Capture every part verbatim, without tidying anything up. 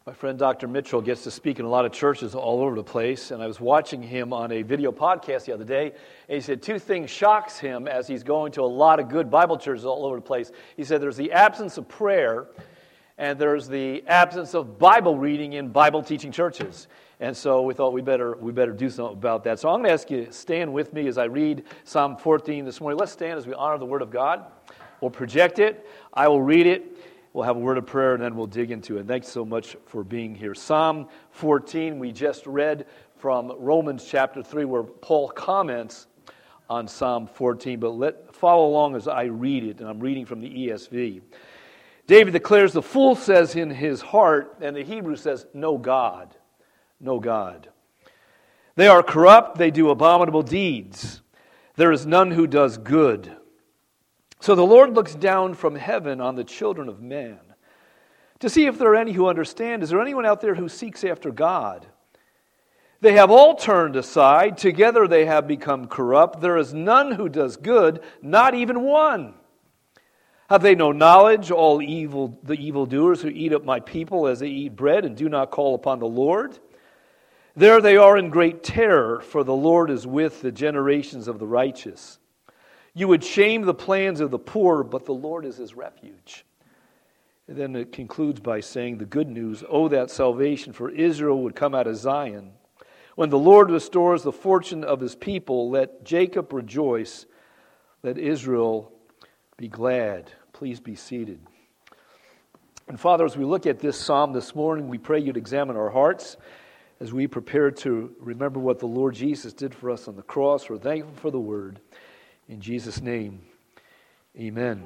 My friend Doctor Mitchell gets to speak in a lot of churches all over the place, and I was watching him on a video podcast the other day, and he said two things shocks him as he's going to a lot of good Bible churches all over the place. He said there's the absence of prayer, and there's the absence of Bible reading in Bible teaching churches. And so we thought we better we better do something about that. So I'm going to ask you to stand with me as I read Psalm fourteen this morning. Let's stand as we honor the Word of God. We'll project it. I will read it. We'll have a word of prayer, and then we'll dig into it. Thanks so much for being here. Psalm fourteen, we just read from Romans chapter three, where Paul comments on Psalm fourteen. But let follow along as I read it, and I'm reading from the E S V. David declares, the fool says in his heart, and the Hebrew says, no God, no God. They are corrupt, they do abominable deeds. There is none who does good. So the Lord looks down from heaven on the children of man to see if there are any who understand. Is there anyone out there who seeks after God? They have all turned aside. Together they have become corrupt. There is none who does good, not even one. Have they no knowledge, all evil, the evildoers who eat up my people as they eat bread and do not call upon the Lord? There they are in great terror, for the Lord is with the generations of the righteous. You would shame the plans of the poor, but the Lord is his refuge. And then it concludes by saying the good news, oh, that salvation for Israel would come out of Zion. When the Lord restores the fortune of his people, let Jacob rejoice, let Israel be glad. Please be seated. And Father, as we look at this psalm this morning, we pray you'd examine our hearts as we prepare to remember what the Lord Jesus did for us on the cross. We're thankful for the word. In Jesus' name, amen.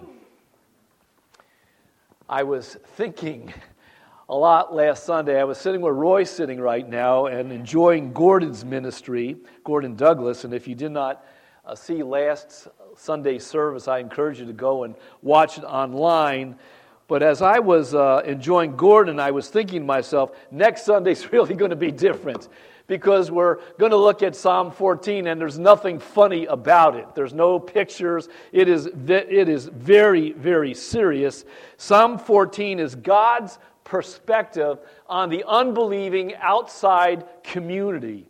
I was thinking a lot last Sunday. I was sitting where Roy's sitting right now and enjoying Gordon's ministry, Gordon Douglas. And if you did not uh, see last Sunday's service, I encourage you to go and watch it online. But as I was uh, enjoying Gordon, I was thinking to myself, next Sunday's really going to be different. Because we're going to look at Psalm fourteen, and there's nothing funny about it. There's no pictures. It is it is very, very serious. Psalm fourteen is God's perspective on the unbelieving outside community.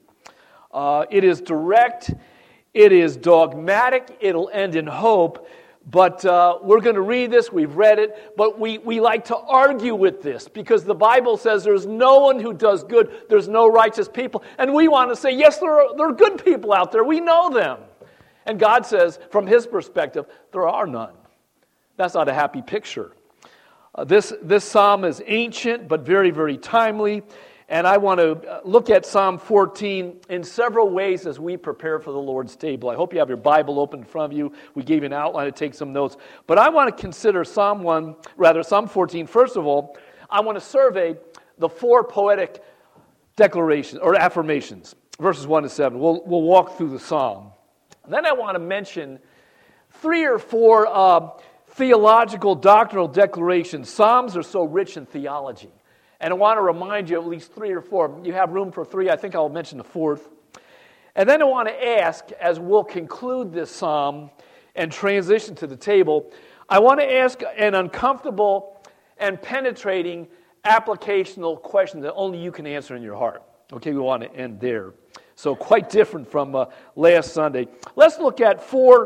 Uh, it is direct. It is dogmatic. It'll end in hope. But uh, we're going to read this. We've read it. But we, we like to argue with this because the Bible says there's no one who does good. There's no righteous people. And we want to say, yes, there are, there are good people out there. We know them. And God says, from his perspective, there are none. That's not a happy picture. Uh, this, this psalm is ancient but very, very timely. And I want to look at Psalm fourteen in several ways as we prepare for the Lord's table. I hope you have your Bible open in front of you. We gave you an outline to take some notes. But I want to consider Psalm one, rather Psalm fourteen. First of all, I want to survey the four poetic declarations or affirmations, verses one to seven. We'll, we'll walk through the psalm. Then I want to mention three or four uh, theological, doctrinal declarations. Psalms are so rich in theology. And I want to remind you of at least three or four. You have room for three. I think I'll mention the fourth. And then I want to ask, as we'll conclude this psalm and transition to the table, I want to ask an uncomfortable and penetrating applicational question that only you can answer in your heart. Okay, we want to end there. So quite different from uh, last Sunday. Let's look at four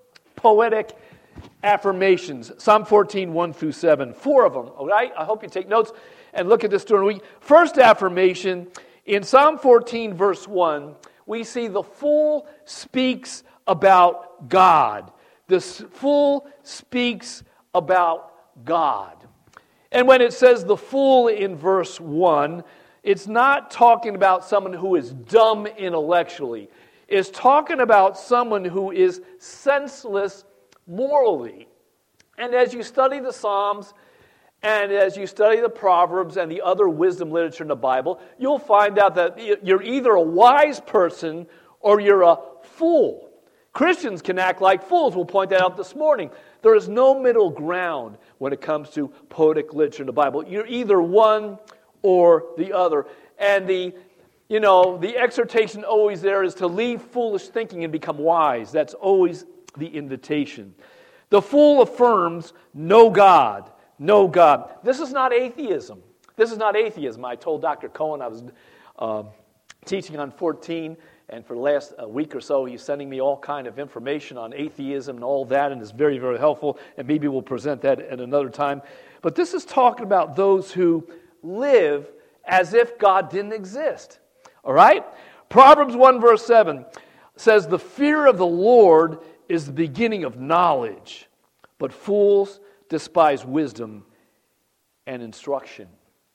poetic affirmations. Psalm fourteen, one through seven. Four of them, all right? I hope you take notes and look at this during the week. First affirmation, in Psalm fourteen, verse one, we see the fool speaks about God. The fool speaks about God. And when it says the fool in verse one, it's not talking about someone who is dumb intellectually. It's talking about someone who is senseless morally. And as you study the Psalms, and as you study the Proverbs and the other wisdom literature in the Bible, you'll find out that you're either a wise person or you're a fool. Christians can act like fools. We'll point that out this morning. There is no middle ground when it comes to poetic literature in the Bible. You're either one or the other. And the, you know, the exhortation always there is to leave foolish thinking and become wise. That's always the invitation. The fool affirms no God. No God. This is not atheism. This is not atheism. I told Doctor Cohen I was uh, teaching on fourteen, and for the last uh, week or so, he's sending me all kind of information on atheism and all that, and it's very, very helpful, and maybe we'll present that at another time. But this is talking about those who live as if God didn't exist. All right? Proverbs one verse seven says, "The fear of the Lord is the beginning of knowledge, but fools despise wisdom and instruction."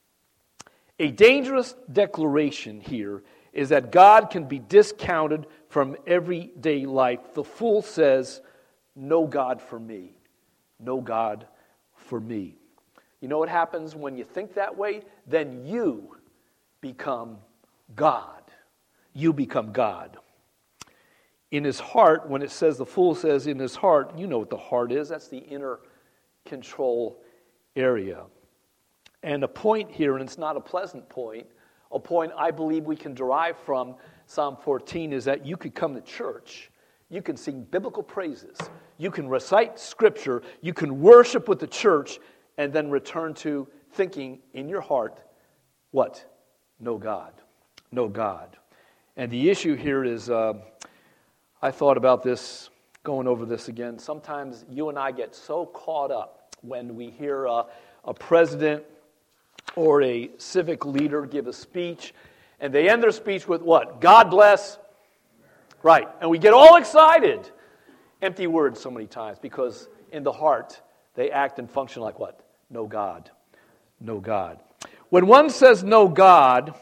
A dangerous declaration here is that God can be discounted from everyday life. The fool says, "No God for me. No God for me." You know what happens when you think that way? Then you become God. You become God. In his heart, when it says, the fool says in his heart, you know what the heart is. That's the inner control area. And a point here, and it's not a pleasant point, a point I believe we can derive from Psalm fourteen is that you could come to church, you can sing biblical praises, you can recite Scripture, you can worship with the church, and then return to thinking in your heart, what? No God. No God. And the issue here is, uh, I thought about this, going over this again. Sometimes you and I get so caught up when we hear uh, a president or a civic leader give a speech, and they end their speech with what? God bless. Right. And we get all excited. Empty words so many times, because in the heart, they act and function like what? No God. No God. When one says no God,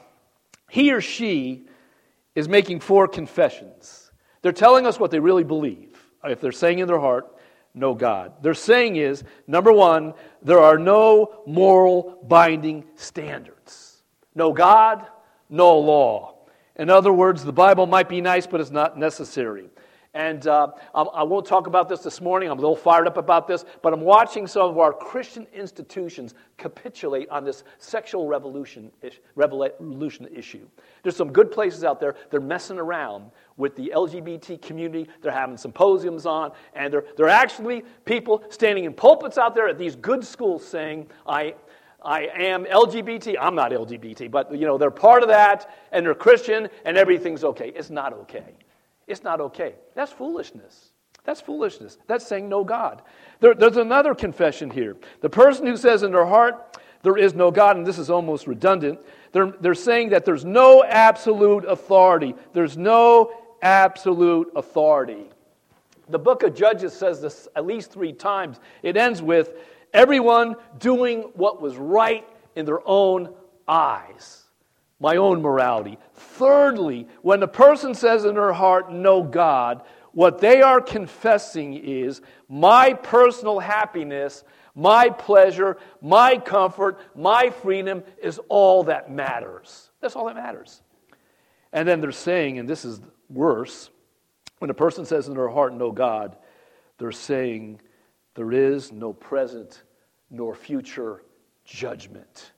he or she is making four confessions. They're telling us what they really believe. If they're saying in their heart, no God. They're saying is, number one, there are no moral binding standards. No God, no law. In other words, the Bible might be nice, but it's not necessary. And uh, I won't talk about this this morning. I'm a little fired up about this, but I'm watching some of our Christian institutions capitulate on this sexual revolution, revolution issue. There's some good places out there. They're messing around with the L G B T community. They're having symposiums on, and they're, they're actually people standing in pulpits out there at these good schools saying, I... I am L G B T. I'm not L G B T, but you know they're part of that, and they're Christian, and everything's okay. It's not okay. It's not okay. That's foolishness. That's foolishness. That's saying no God. There, there's another confession here. The person who says in their heart there is no God, and this is almost redundant, they're, they're saying that there's no absolute authority. There's no absolute authority. The book of Judges says this at least three times. It ends with everyone doing what was right in their own eyes. My own morality. Thirdly, when a person says in their heart, no God, what they are confessing is my personal happiness, my pleasure, my comfort, my freedom is all that matters. That's all that matters. And then they're saying, and this is worse, when a person says in their heart, no God, they're saying there is no present nor future judgment.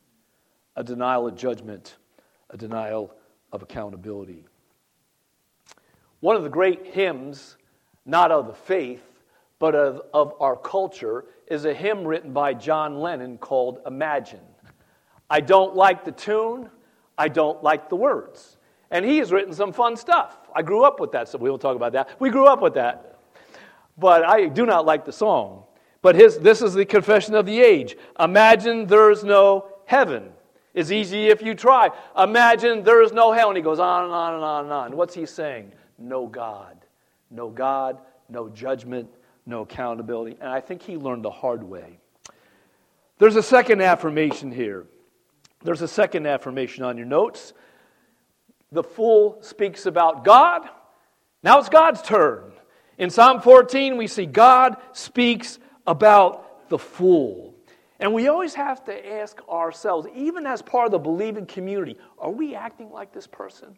A denial of judgment. A denial of accountability. One of the great hymns, not of the faith, but of, of our culture, is a hymn written by John Lennon called Imagine. I don't like the tune, I don't like the words. And he has written some fun stuff. I grew up with that, so we won't talk about that. We grew up with that. But I do not like the song. But his, this is the confession of the age. Imagine there's no heaven. It's easy if you try. Imagine there is no hell. And he goes on and on and on and on. What's he saying? No God. No God, no judgment, no accountability. And I think he learned the hard way. There's a second affirmation here. There's a second affirmation on your notes. The fool speaks about God. Now it's God's turn. In Psalm fourteen, we see God speaks about the fool. And we always have to ask ourselves, even as part of the believing community, are we acting like this person?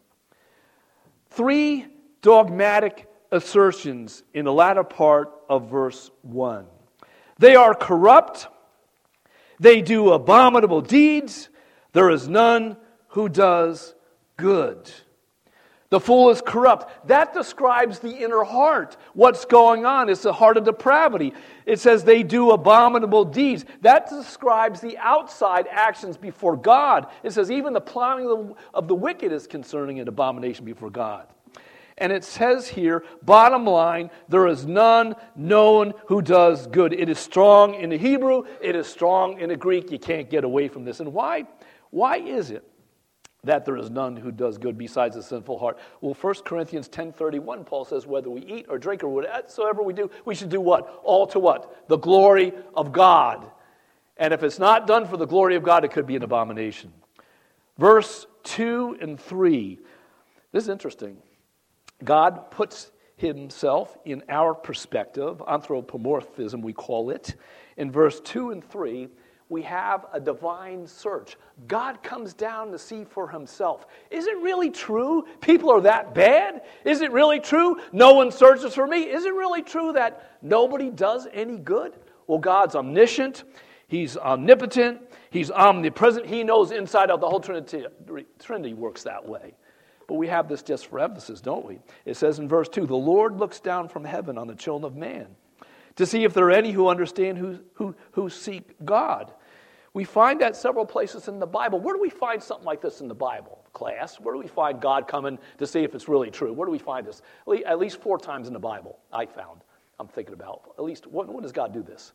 Three dogmatic assertions in the latter part of verse one. They are corrupt. They do abominable deeds. There is none who does good. The fool is corrupt. That describes the inner heart. What's going on? It's the heart of depravity. It says they do abominable deeds. That describes the outside actions before God. It says even the plowing of the wicked is concerning an abomination before God. And it says here, bottom line, there is none known who does good. It is strong in the Hebrew. It is strong in the Greek. You can't get away from this. And why? Why is it that there is none who does good besides a sinful heart? Well, First Corinthians ten thirty-one, Paul says, whether we eat or drink or whatsoever we do, we should do what? All to what? The glory of God. And if it's not done for the glory of God, it could be an abomination. Verse two and three. This is interesting. God puts himself in our perspective, anthropomorphism we call it. In verse two and three, we have a divine search. God comes down to see for himself. Is it really true people are that bad? Is it really true no one searches for me? Is it really true that nobody does any good? Well, God's omniscient. He's omnipotent. He's omnipresent. He knows inside out. The whole Trinity, Trinity works that way. But we have this just for emphasis, don't we? It says in verse two, the Lord looks down from heaven on the children of man to see if there are any who understand, who, who, who seek God. We find that several places in the Bible. Where do we find something like this in the Bible, class? Where do we find God coming to see if it's really true? Where do we find this? At least four times in the Bible, I found. I'm thinking about. At least, when, when does God do this?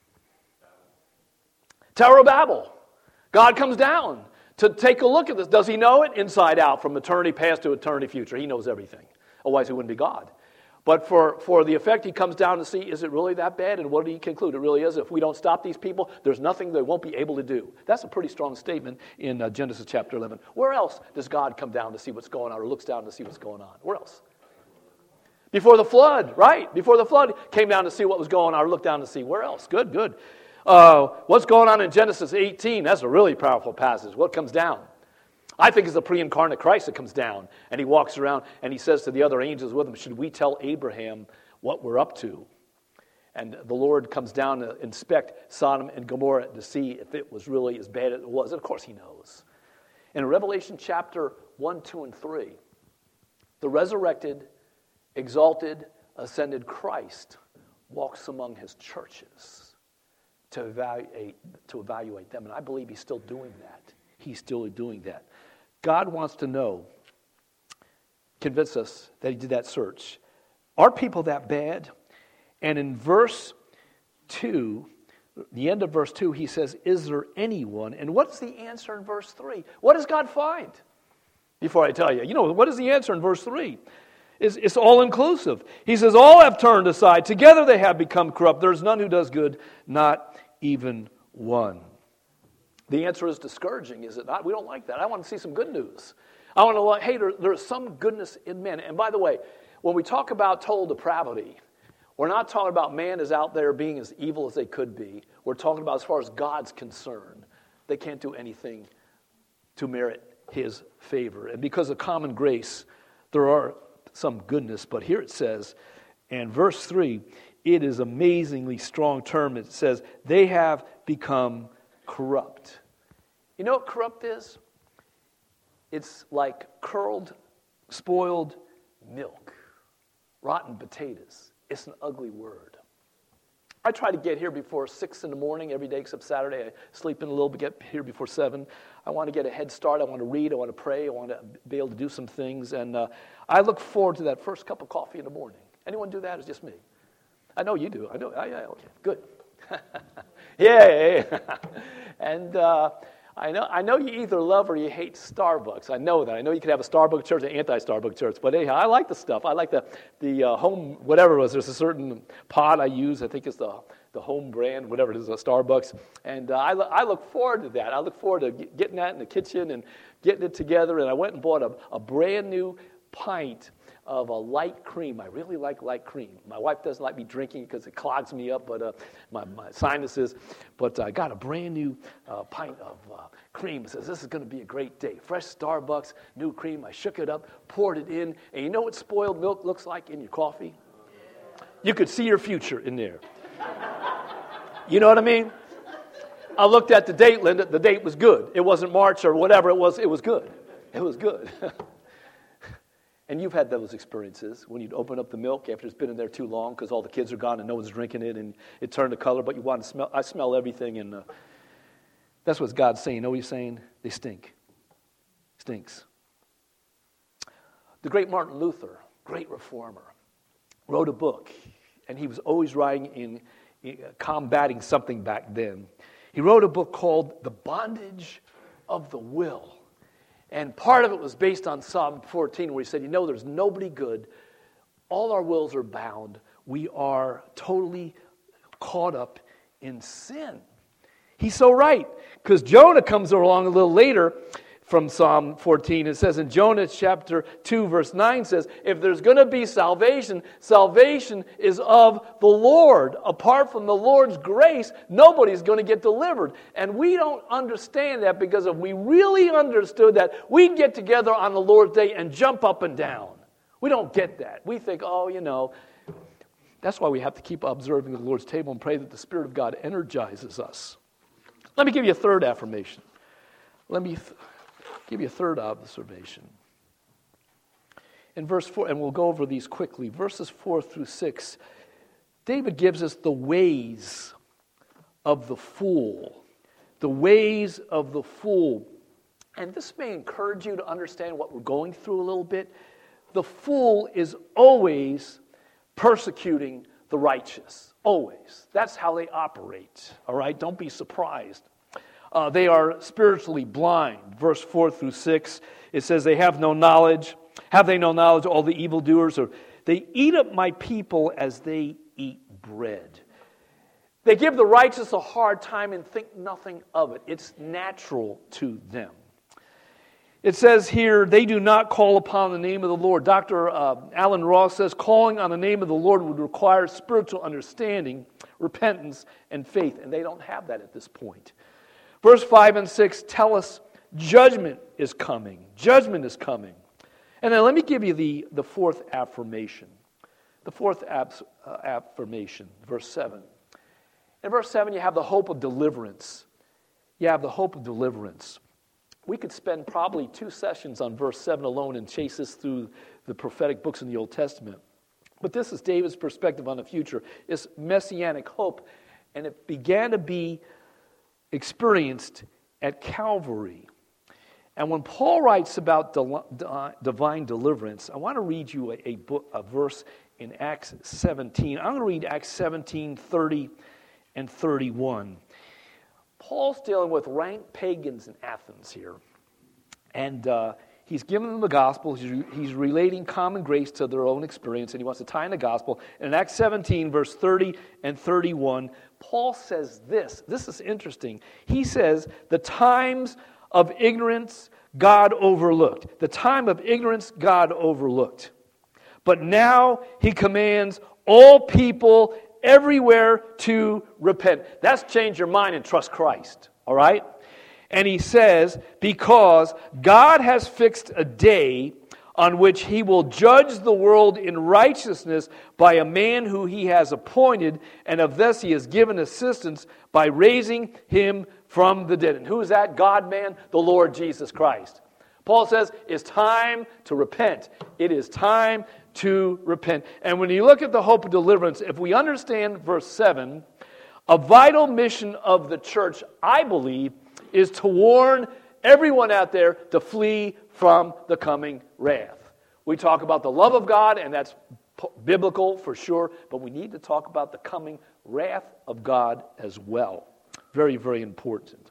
Tower of Babel. God comes down to take a look at this. Does he know it? Inside out, from eternity past to eternity future. He knows everything. Otherwise, he wouldn't be God. But for, for the effect, he comes down to see, is it really that bad? And what did he conclude? It really is. If we don't stop these people, there's nothing they won't be able to do. That's a pretty strong statement in uh, Genesis chapter eleven. Where else does God come down to see what's going on, or looks down to see what's going on? Where else? Before the flood, right? Before the flood, came down to see what was going on, or looked down to see. Where else? Good, good. Uh, what's going on in Genesis eighteen? That's a really powerful passage. What comes down? I think it's the pre-incarnate Christ that comes down, and he walks around, and he says to the other angels with him, should we tell Abraham what we're up to? And the Lord comes down to inspect Sodom and Gomorrah to see if it was really as bad as it was. And of course he knows. In Revelation chapter one, two, and three, the resurrected, exalted, ascended Christ walks among his churches to evaluate, to evaluate them. And I believe he's still doing that. He's still doing that. God wants to know, convince us that he did that search. Are people that bad? And in verse two, the end of verse two, he says, is there anyone? And what's the answer in verse three? What does God find? Before I tell you, you know, what is the answer in verse three? It's, it's all-inclusive. He says, all have turned aside. Together they have become corrupt. There's none who does good, not even one. The answer is discouraging, is it not? We don't like that. I want to see some good news. I want to like, hey, there, there's some goodness in man. And by the way, when we talk about total depravity, we're not talking about man is out there being as evil as they could be. We're talking about as far as God's concerned. They can't do anything to merit his favor. And because of common grace, there are some goodness. But here it says, and verse three, it is amazingly strong term. It says, they have become corrupt. You know what corrupt is? It's like curled, spoiled milk, rotten potatoes. It's an ugly word. I try to get here before six in the morning every day except Saturday. I sleep in a little bit, get here before seven. I want to get a head start. I want to read. I want to pray. I want to be able to do some things. And uh, I look forward to that first cup of coffee in the morning. Anyone do that? It's just me. I know you do. I know. I, I, okay, good. yeah, yeah. And uh, I know I know you either love or you hate Starbucks. I know that. I know you could have a Starbucks church and an anti-Starbucks church. But anyhow, I like the stuff. I like the the uh, home, whatever it was. There's a certain pod I use. I think it's the the home brand, whatever it is, a Starbucks. And uh, I, lo- I look forward to that. I look forward to get, getting that in the kitchen and getting it together. And I went and bought a, a brand new pint of a light cream. I really like light cream. My wife doesn't like me drinking because it clogs me up, but uh, my, my sinuses. But I got a brand new uh, pint of uh, cream. It says, this is going to be a great day. Fresh Starbucks, new cream. I shook it up, poured it in. And you know what spoiled milk looks like in your coffee? You could see your future in there. You know what I mean? I looked at the date, Linda. The date was good. It wasn't March or whatever it was. It was good. It was good. And you've had those experiences when you'd open up the milk after it's been in there too long because all the kids are gone and no one's drinking it and it turned the color, but you want to smell. I smell everything, and uh, that's what God's saying. You know what he's saying? They stink. Stinks. The great Martin Luther, great reformer, wrote a book, and he was always writing in, in uh, combating something back then. He wrote a book called The Bondage of the Will. And part of it was based on Psalm fourteen, where he said, you know, there's nobody good. All our wills are bound. We are totally caught up in sin. He's so right, because Jonah comes along a little later from Psalm fourteen. It says in Jonah chapter two, verse nine says, if there's going to be salvation, salvation is of the Lord. Apart from the Lord's grace, nobody's going to get delivered. And we don't understand that, because if we really understood that, we'd get together on the Lord's day and jump up and down. We don't get that. We think, oh, you know, that's why we have to keep observing the Lord's table and pray that the Spirit of God energizes us. Let me give you a third affirmation. Let me... Th- give you a third observation. In verse four, and we'll go over these quickly, verses four through six, David gives us the ways of the fool. The ways of the fool. And this may encourage you to understand what we're going through a little bit. The fool is always persecuting the righteous. Always. That's how they operate. All right? Don't be surprised. Uh, they are spiritually blind. Verse four through six, it says, they have no knowledge. Have they no knowledge, all the evildoers? Or they eat up my people as they eat bread. They give the righteous a hard time and think nothing of it. It's natural to them. It says here, they do not call upon the name of the Lord. Doctor Uh, Alan Ross says, calling on the name of the Lord would require spiritual understanding, repentance, and faith. And they don't have that at this point. Verse five and six tell us judgment is coming. Judgment is coming. And then let me give you the, the fourth affirmation. The fourth abs, uh, affirmation, verse seven. In verse seven, you have the hope of deliverance. You have the hope of deliverance. We could spend probably two sessions on verse seven alone and chase this through the prophetic books in the Old Testament. But this is David's perspective on the future. It's messianic hope. And it began to be experienced at Calvary. And when Paul writes about del- divine deliverance, I want to read you a, a, book, a verse in Acts seventeen. I'm going to read Acts seventeen, thirty and thirty-one. Paul's dealing with rank pagans in Athens here. And uh, he's giving them the gospel. He's, re- he's relating common grace to their own experience, and he wants to tie in the gospel. And in Acts seventeen, verse thirty and thirty-one, Paul says this. This is interesting. He says, the times of ignorance God overlooked. The time of ignorance God overlooked. But now he commands all people everywhere to repent. That's change your mind and trust Christ. All right? And he says, because God has fixed a day on which he will judge the world in righteousness by a man who he has appointed, and of this he has given assistance by raising him from the dead. And who is that God-man? The Lord Jesus Christ. Paul says, it's time to repent. It is time to repent. And when you look at the hope of deliverance, if we understand verse seven, a vital mission of the church, I believe, is to warn everyone out there to flee from the coming wrath. We talk about the love of God, and that's p- biblical for sure, but we need to talk about the coming wrath of God as well. Very, very important.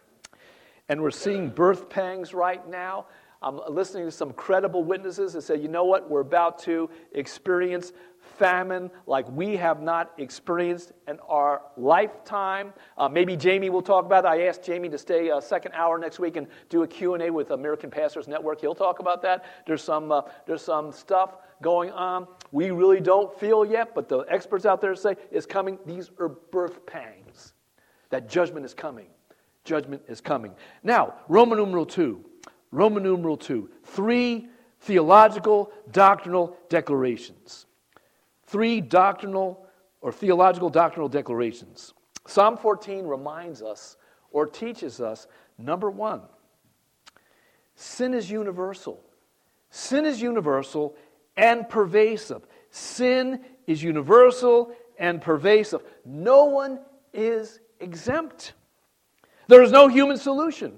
And we're seeing birth pangs right now. I'm listening to some credible witnesses that say, you know what, we're about to experience famine like we have not experienced in our lifetime. Uh, maybe Jamie will talk about it. I asked Jamie to stay a second hour next week and do a Q and A with American Pastors Network. He'll talk about that. There's some uh, there's some stuff going on we really don't feel yet, but the experts out there say it's coming. These are birth pangs. That judgment is coming. Judgment is coming. Now, Roman numeral two. Roman numeral two. Three theological, doctrinal declarations. Three doctrinal or theological doctrinal declarations. Psalm fourteen reminds us or teaches us, number one, sin is universal. Sin is universal and pervasive. Sin is universal and pervasive. No one is exempt. There is no human solution.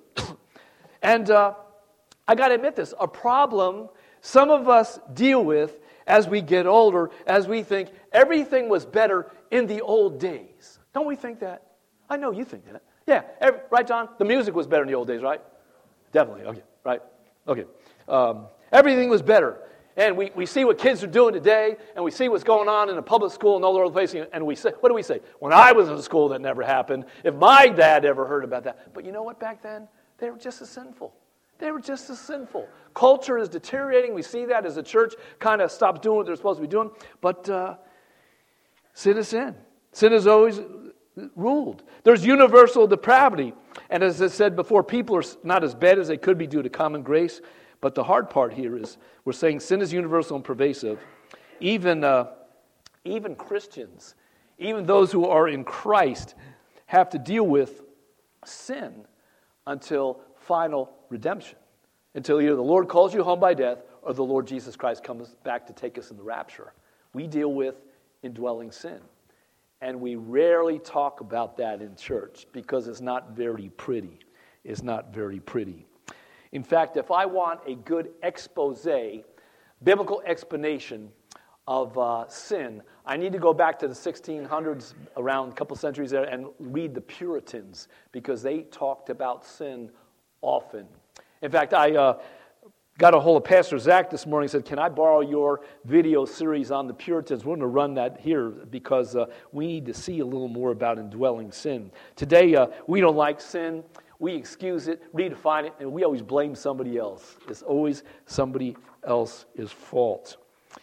and uh, I got to admit this, a problem some of us deal with as we get older, as we think everything was better in the old days. Don't we think that? I know you think that. Yeah, every, right, John? The music was better in the old days, right? Definitely, okay, right? Okay. Um, everything was better. And we, we see what kids are doing today, and we see what's going on in a public school and all over the place, and we say, what do we say? When I was in school, that never happened. If my dad ever heard about that. But you know what, back then? They were just as sinful. They were just as sinful. Culture is deteriorating. We see that as the church kind of stops doing what they're supposed to be doing. But uh, sin is sin. Sin is always ruled. There's universal depravity. And as I said before, people are not as bad as they could be due to common grace. But the hard part here is we're saying sin is universal and pervasive. Even, uh, even Christians, even those who are in Christ, have to deal with sin until final redemption. Until either the Lord calls you home by death or the Lord Jesus Christ comes back to take us in the rapture. We deal with indwelling sin. And we rarely talk about that in church because it's not very pretty. It's not very pretty. In fact, if I want a good expose, biblical explanation of uh, sin, I need to go back to the sixteen hundreds, around a couple centuries there, and read the Puritans, because they talked about sin often. In fact, I uh, got a hold of Pastor Zach this morning and said, can I borrow your video series on the Puritans? We're going to run that here because uh, we need to see a little more about indwelling sin. Today, uh, we don't like sin. We excuse it, redefine it, and we always blame somebody else. It's always somebody else's fault.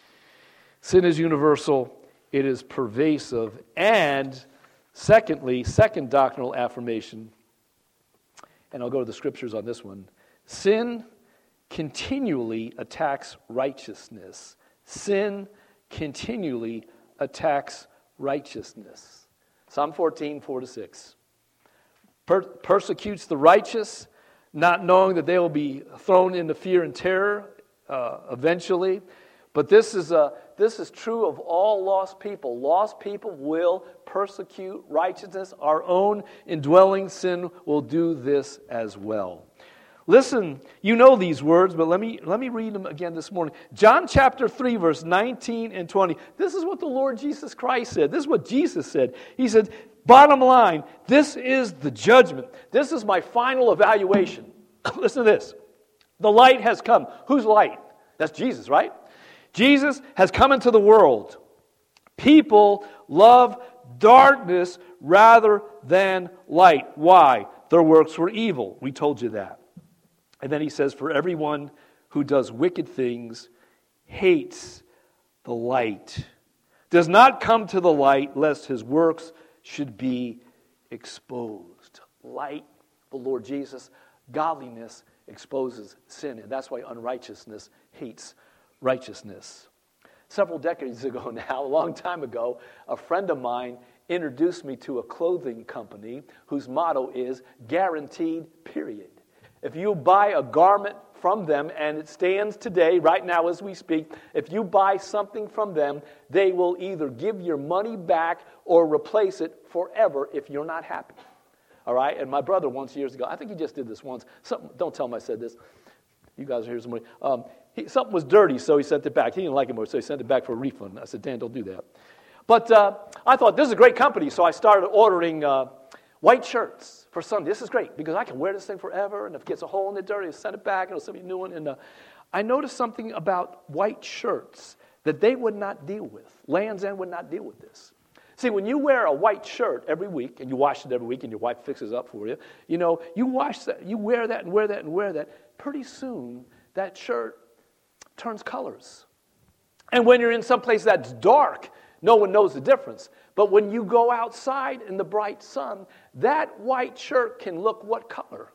Sin is universal, it is pervasive, and secondly, second doctrinal affirmation, and I'll go to the scriptures on this one, sin continually attacks righteousness. Sin continually attacks righteousness. Psalm fourteen, four to six. Per- persecutes the righteous, not knowing that they will be thrown into fear and terror uh, eventually. But this is a, this is true of all lost people. Lost people will persecute righteousness. Our own indwelling sin will do this as well. Listen, you know these words, but let me let me read them again this morning. John chapter three, verse nineteen and twenty. This is what the Lord Jesus Christ said. This is what Jesus said. He said, bottom line, this is the judgment. This is my final evaluation. Listen to this. The light has come. Whose light? That's Jesus, right? Jesus has come into the world. People love darkness rather than light. Why? Their works were evil. We told you that. And then he says, for everyone who does wicked things hates the light, does not come to the light lest his works should be exposed. Light, the Lord Jesus, godliness exposes sin, and that's why unrighteousness hates righteousness. Several decades ago now, a long time ago, a friend of mine introduced me to a clothing company whose motto is guaranteed, period. If you buy a garment from them, and it stands today, right now as we speak, if you buy something from them, they will either give your money back or replace it forever if you're not happy. All right? And my brother once years ago, I think he just did this once. Something, don't tell him I said this. You guys are here somebody. Um, he, something was dirty, so he sent it back. He didn't like it more, so he sent it back for a refund. I said, Dan, don't do that. But uh, I thought, this is a great company, so I started ordering uh, white shirts for Sunday. This is great because I can wear this thing forever, and if it gets a hole in it dirty, I'll send it back, and I'll send me a new one. And uh, I noticed something about white shirts that they would not deal with. Land's End would not deal with this. See, when you wear a white shirt every week, and you wash it every week, and your wife fixes it up for you, you know, you wash that, you wear that and wear that and wear that, pretty soon that shirt turns colors. And when you're in some place that's dark, no one knows the difference. But when you go outside in the bright sun, that white shirt can look what color?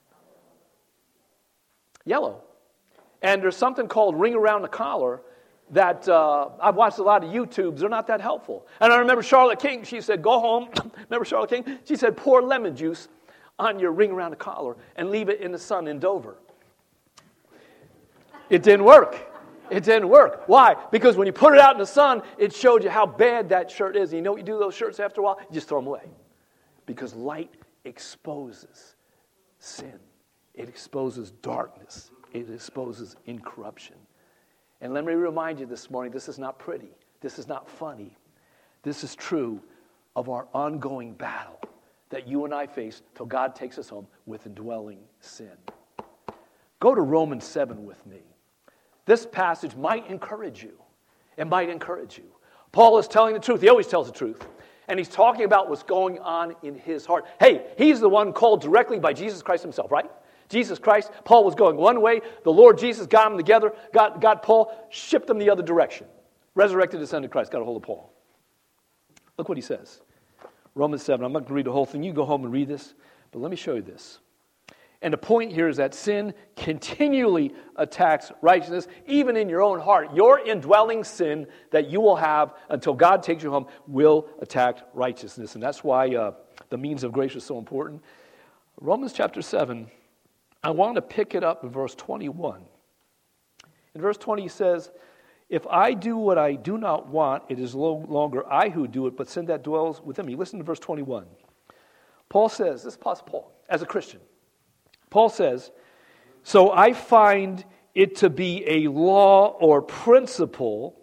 Yellow. And there's something called ring around the collar that uh, I've watched a lot of YouTubes. They're not that helpful. And I remember Charlotte King, she said, go home. Remember Charlotte King? She said, pour lemon juice on your ring around the collar and leave it in the sun in Dover. It didn't work. It didn't work. Why? Because when you put it out in the sun, it showed you how bad that shirt is. And you know what you do with those shirts after a while? You just throw them away. Because light exposes sin. It exposes darkness. It exposes incorruption. And let me remind you this morning, this is not pretty. This is not funny. This is true of our ongoing battle that you and I face till God takes us home with indwelling sin. Go to Romans seven with me. This passage might encourage you. It might encourage you. Paul is telling the truth. He always tells the truth. And he's talking about what's going on in his heart. Hey, he's the one called directly by Jesus Christ himself, right? Jesus Christ. Paul was going one way. The Lord Jesus got them together, got, got Paul, shipped them the other direction. Resurrected, ascended Christ, got a hold of Paul. Look what he says. Romans seven. I'm not going to read the whole thing. You go home and read this. But let me show you this. And the point here is that sin continually attacks righteousness, even in your own heart. Your indwelling sin that you will have until God takes you home will attack righteousness. And that's why uh, the means of grace is so important. Romans chapter seven, I want to pick it up in verse twenty-one. In verse twenty he says, if I do what I do not want, it is no longer I who do it, but sin that dwells within me. Listen to verse twenty-one. Paul says, this is Apostle Paul, as a Christian. Paul says, so I find it to be a law or principle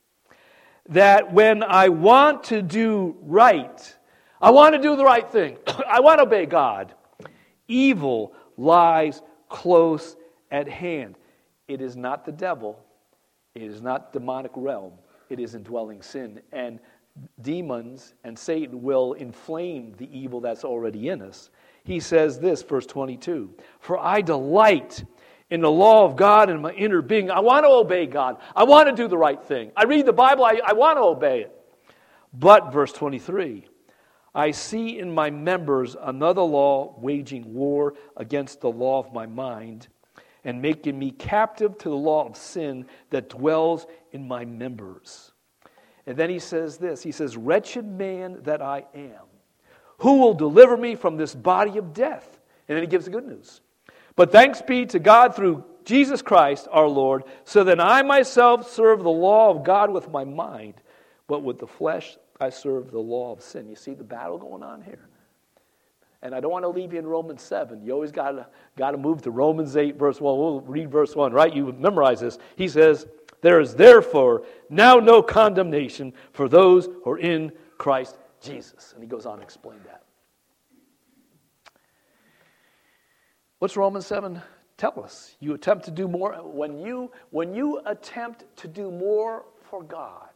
that when I want to do right, I want to do the right thing, I want to obey God, evil lies close at hand. It is not the devil. It is not demonic realm. It is indwelling sin. And demons and Satan will inflame the evil that's already in us. He says this, verse twenty-two, for I delight in the law of God in my inner being. I want to obey God. I want to do the right thing. I read the Bible. I, I want to obey it. But, verse twenty-three, I see in my members another law waging war against the law of my mind and making me captive to the law of sin that dwells in my members. And then he says this, he says, wretched man that I am, who will deliver me from this body of death? And then he gives the good news. But thanks be to God through Jesus Christ our Lord, so that I myself serve the law of God with my mind, but with the flesh I serve the law of sin. You see the battle going on here? And I don't want to leave you in Romans seven. You always got to got to move to Romans eight, verse one. We'll read verse one, right? You memorize this. He says, there is therefore now no condemnation for those who are in Christ Jesus. And he goes on to explain that. What's Romans seven tell us? You attempt to do more. When you, when you attempt to do more for God,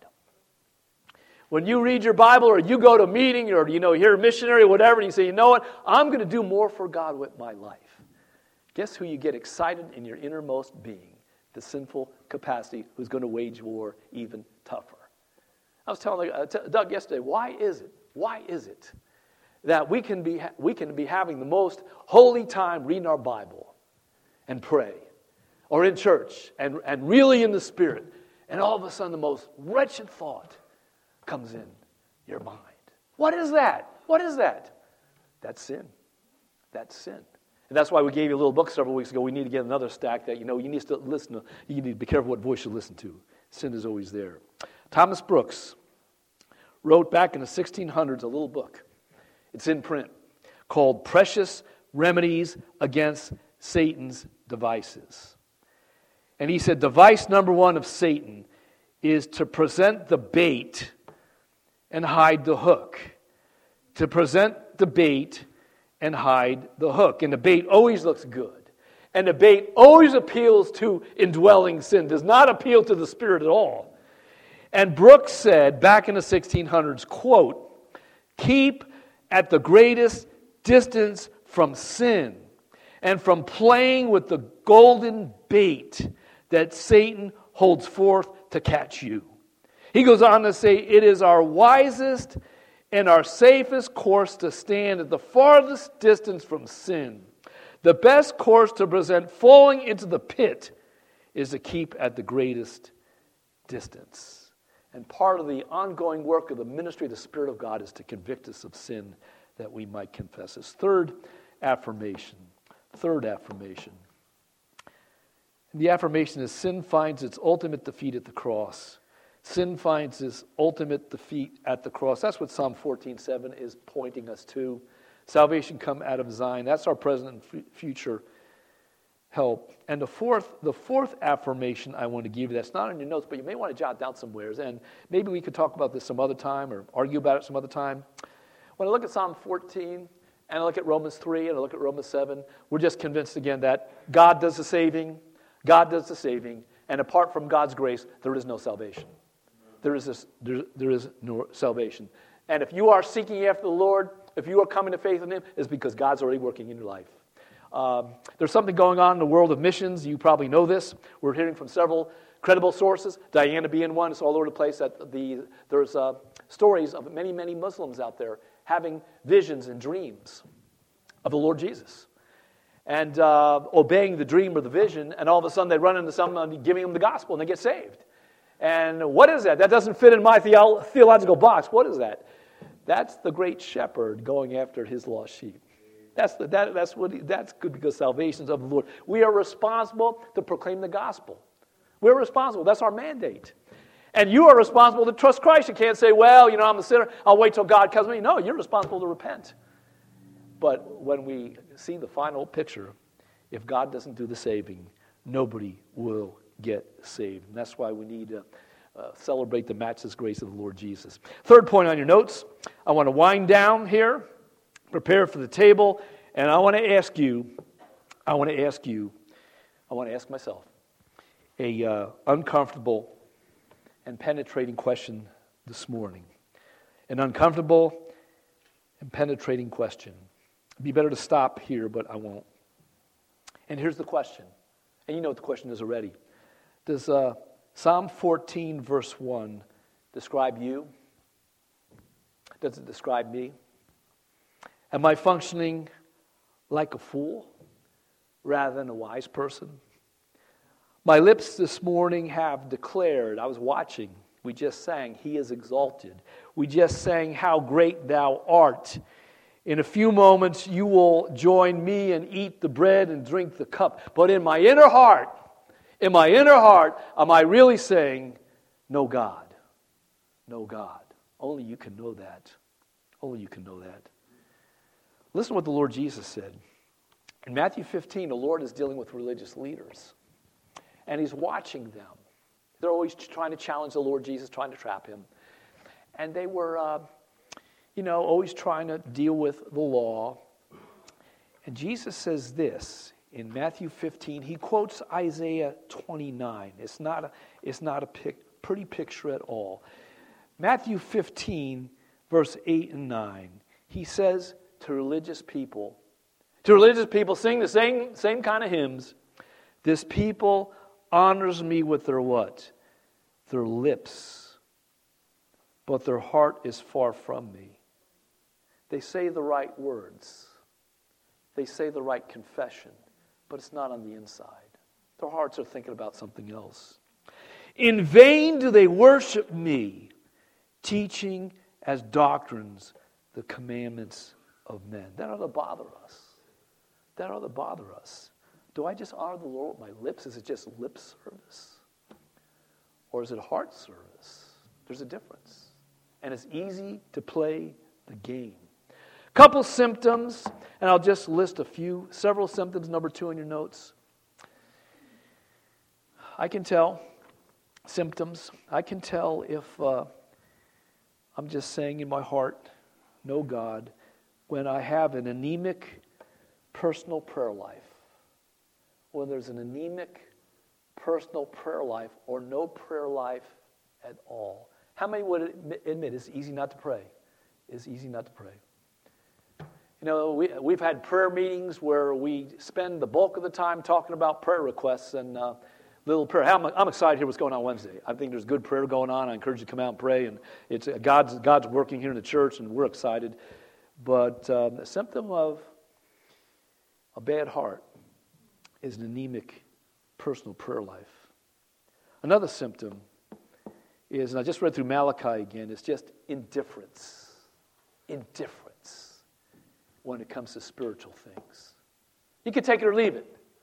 when you read your Bible or you go to a meeting or you know hear a missionary or whatever, and you say, you know what, I'm going to do more for God with my life. Guess who you get excited in your innermost being? The sinful capacity who's going to wage war even tougher. I was telling uh, t- Doug yesterday, why is it, why is it that we can be ha- we can be having the most holy time reading our Bible and pray, or in church and, and really in the Spirit, and all of a sudden the most wretched thought comes in your mind? What is that? What is that? That's sin. That's sin. And that's why we gave you a little book several weeks ago. We need to get another stack that, you know, you need to listen to. You need to be careful what voice you listen to. Sin is always there. Thomas Brooks wrote back in the sixteen hundreds a little book. It's in print, called Precious Remedies Against Satan's Devices. And he said, device number one of Satan is to present the bait and hide the hook. To present the bait and hide the hook. And the bait always looks good. And the bait always appeals to indwelling sin, does not appeal to the Spirit at all. And Brooks said back in the sixteen hundreds, quote, keep at the greatest distance from sin and from playing with the golden bait that Satan holds forth to catch you. He goes on to say, it is our wisest and our safest course to stand at the farthest distance from sin. The best course to present falling into the pit is to keep at the greatest distance. And part of the ongoing work of the ministry of the Spirit of God is to convict us of sin that we might confess His. Third affirmation. Third affirmation. The affirmation is sin finds its ultimate defeat at the cross. Sin finds its ultimate defeat at the cross. That's what Psalm fourteen seven is pointing us to. Salvation come out of Zion. That's our present and f- future help. And the fourth, the fourth affirmation I want to give you, that's not in your notes, but you may want to jot down somewhere, and maybe we could talk about this some other time or argue about it some other time. When I look at Psalm fourteen, and I look at Romans three, and I look at Romans seven, we're just convinced again that God does the saving, God does the saving, and apart from God's grace, there is no salvation. There is this, there, there is no salvation. And if you are seeking after the Lord, if you are coming to faith in Him, it's because God's already working in your life. Um, there's something going on in the world of missions. You probably know this. We're hearing from several credible sources, Diana being one. It's all over the place. That the There's uh, stories of many, many Muslims out there having visions and dreams of the Lord Jesus. And uh, obeying the dream or the vision, and all of a sudden they run into someone giving them the gospel and they get saved. And what is that? That doesn't fit in my theo- theological box. What is that? That's the great shepherd going after his lost sheep. That's the, that, that's what he, that's good because salvation is of the Lord. We are responsible to proclaim the gospel. We're responsible. That's our mandate. And you are responsible to trust Christ. You can't say, well, you know, I'm a sinner. I'll wait till God comes to me. No, you're responsible to repent. But when we see the final picture, if God doesn't do the saving, nobody will get saved. And that's why we need to uh, celebrate the matchless grace of the Lord Jesus. Third point on your notes, I want to wind down here, prepare for the table, and I want to ask you, I want to ask you, I want to ask myself a uh, uncomfortable and penetrating question this morning. An uncomfortable and penetrating question. It'd be better to stop here, but I won't. And here's the question. And you know what the question is already. Does uh, Psalm fourteen, verse one, describe you? Does it describe me? Am I functioning like a fool rather than a wise person? My lips this morning have declared, I was watching, we just sang, He is exalted. We just sang, How great thou art. In a few moments, you will join me and eat the bread and drink the cup. But in my inner heart, in my inner heart, am I really saying, no God, no God. Only you can know that. Only you can know that. Listen to what the Lord Jesus said. In Matthew fifteen, the Lord is dealing with religious leaders. And He's watching them. They're always trying to challenge the Lord Jesus, trying to trap Him. And they were... Uh, You know, always trying to deal with the law. And Jesus says this in Matthew fifteen. He quotes Isaiah twenty-nine. It's not a, it's not a pic, pretty picture at all. Matthew fifteen, verse eight and nine. He says to religious people, to religious people sing the same, same kind of hymns, this people honors me with their what? Their lips. But their heart is far from me. They say the right words. They say the right confession, but it's not on the inside. Their hearts are thinking about something else. In vain do they worship me, teaching as doctrines the commandments of men. That ought to bother us. That ought to bother us. Do I just honor the Lord with my lips? Is it just lip service? Or is it heart service? There's a difference. And it's easy to play the game. Couple symptoms, and I'll just list a few, several symptoms, number two in your notes. I can tell, symptoms, I can tell if uh, I'm just saying in my heart, no God, when I have an anemic personal prayer life, when there's an anemic personal prayer life or no prayer life at all. How many would admit it's easy not to pray? It's easy not to pray. You know, we, we've had prayer meetings where we spend the bulk of the time talking about prayer requests and uh, little prayer. I'm, I'm excited to hear what's going on Wednesday. I think there's good prayer going on. I encourage you to come out and pray. And it's uh, God's God's working here in the church, and we're excited. But um, a symptom of a bad heart is an anemic personal prayer life. Another symptom is, and I just read through Malachi again, it's just indifference. Indifference. When it comes to spiritual things. You can take it or leave it.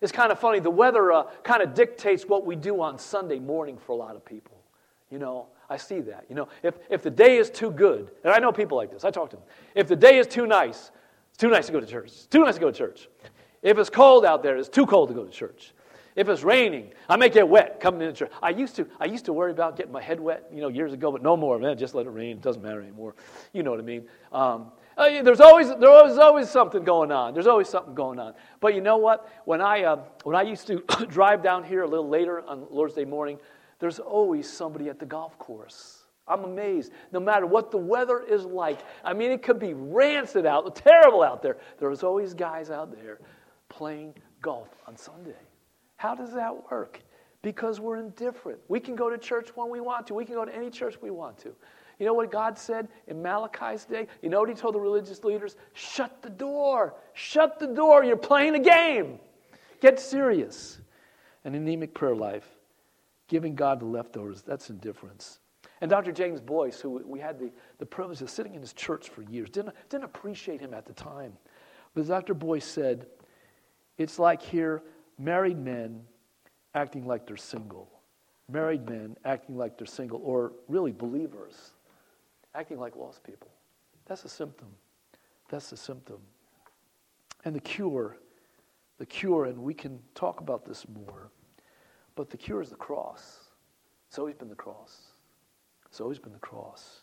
It's kind of funny. The weather uh, kind of dictates what we do on Sunday morning for a lot of people. You know, I see that. You know, if, if the day is too good, and I know people like this. I talk to them. If the day is too nice, it's too nice to go to church. It's too nice to go to church. If it's cold out there, it's too cold to go to church. If it's raining, I may get wet coming into church. I used to I used to worry about getting my head wet, you know, years ago, but no more, man. Just let it rain. It doesn't matter anymore. You know what I mean? Um, uh, there's always there's always something going on. There's always something going on. But you know what? When I uh, when I used to drive down here a little later on Lord's Day morning, there's always somebody at the golf course. I'm amazed. No matter what the weather is like, I mean, it could be rancid out, terrible out there. There's always guys out there playing golf on Sunday. How does that work? Because we're indifferent. We can go to church when we want to. We can go to any church we want to. You know what God said in Malachi's day? You know what he told the religious leaders? Shut the door. Shut the door. You're playing a game. Get serious. An anemic prayer life, giving God the leftovers, that's indifference. And Doctor James Boyce, who we had the, the privilege of sitting in his church for years, didn't, didn't appreciate him at the time. But Doctor Boyce said, it's like here, married men acting like they're single. Married men acting like they're single, or really believers acting like lost people. That's a symptom. That's a symptom. And the cure, the cure, and we can talk about this more, but the cure is the cross. It's always been the cross. It's always been the cross.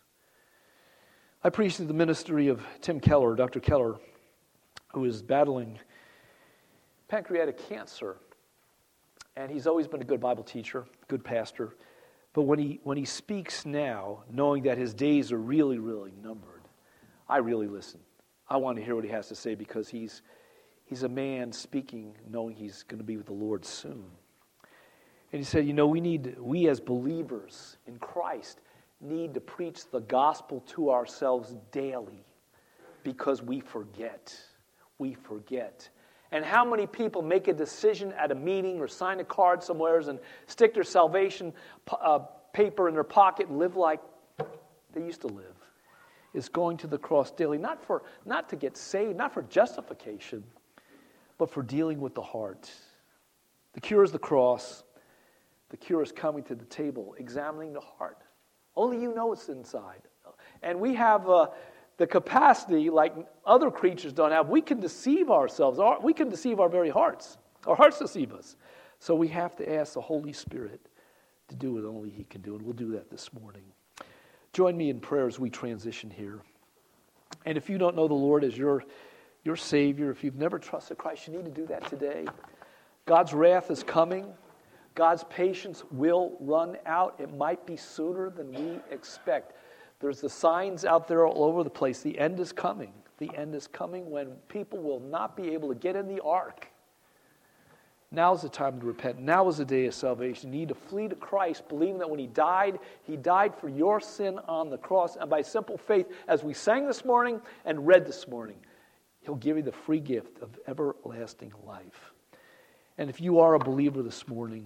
I appreciate the ministry of Tim Keller, Doctor Keller, who is battling pancreatic cancer. And he's always been a good Bible teacher, good pastor. But when he when he speaks now, knowing that his days are really, really numbered, I really listen. I want to hear what he has to say because he's he's a man speaking knowing he's going to be with the Lord soon. And he said, you know, we need, we as believers in Christ need to preach the gospel to ourselves daily because we forget. We forget. And how many people make a decision at a meeting or sign a card somewhere and stick their salvation uh, paper in their pocket and live like they used to live? It's going to the cross daily, not for not to get saved, not for justification, but for dealing with the heart. The cure is the cross. The cure is coming to the table, examining the heart. Only you know what's inside. And we have uh, the capacity, like other creatures don't have, we can deceive ourselves. We can deceive our very hearts. Our hearts deceive us. So we have to ask the Holy Spirit to do what only He can do, and we'll do that this morning. Join me in prayer as we transition here. And if you don't know the Lord as your, your Savior, if you've never trusted Christ, you need to do that today. God's wrath is coming. God's patience will run out. It might be sooner than we expect. There's the signs out there all over the place. The end is coming. The end is coming when people will not be able to get in the ark. Now's the time to repent. Now is the day of salvation. You need to flee to Christ, believing that when He died, He died for your sin on the cross. And by simple faith, as we sang this morning and read this morning, He'll give you the free gift of everlasting life. And if you are a believer this morning,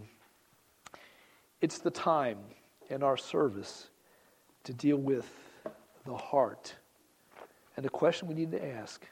it's the time in our service to deal with the heart. And the question we need to ask,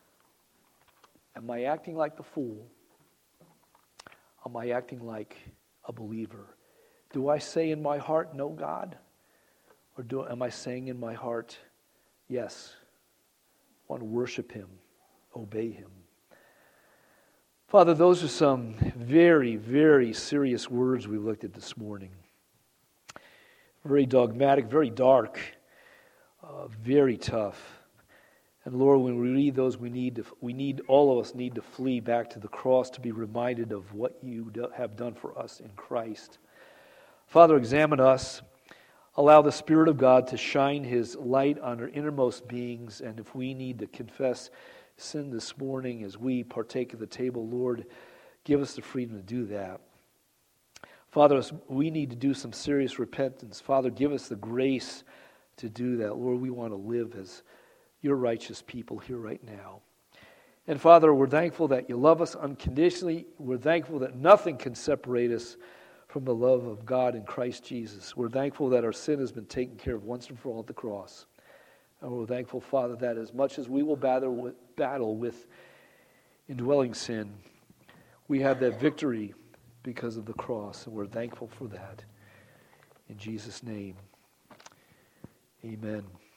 am I acting like the fool? Am I acting like a believer? Do I say in my heart, no, God? Or do, am I saying in my heart, yes, I want to worship Him, obey Him? Father, those are some very, very serious words we looked at this morning. Very dogmatic, very dark, uh, very tough. And Lord, when we read those, we need to, we need all of us need to flee back to the cross to be reminded of what You do, have done for us in Christ. Father, examine us. Allow the Spirit of God to shine His light on our innermost beings. And if we need to confess sin this morning as we partake of the table, Lord, give us the freedom to do that. Father, we need to do some serious repentance. Father, give us the grace to do that. Lord, we want to live as Your righteous people here right now. And Father, we're thankful that You love us unconditionally. We're thankful that nothing can separate us from the love of God in Christ Jesus. We're thankful that our sin has been taken care of once and for all at the cross. And we're thankful, Father, that as much as we will battle with, battle with indwelling sin, we have that victory because of the cross, and we're thankful for that. In Jesus' name, amen.